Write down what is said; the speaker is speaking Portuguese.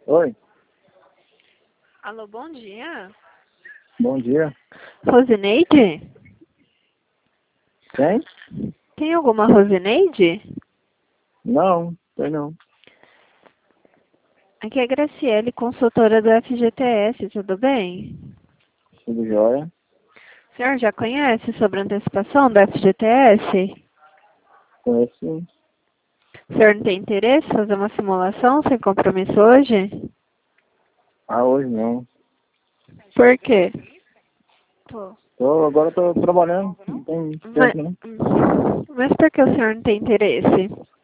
Oi, Alô, bom dia. bom dia. Rosineide? Quem? Tem alguma Rosineide? Não, tem não. Aqui é a Graciele, consultora do FGTS, tudo bem? Tudo jóia? O senhor já conhece sobre a antecipação do FGTS? Conheço sim. O senhor não tem interesse em fazer uma simulação sem compromisso hoje? Ah, hoje não. Por quê? Pô. Agora tô trabalhando, não tem Mas, tempo, né? mas por que o senhor não tem interesse?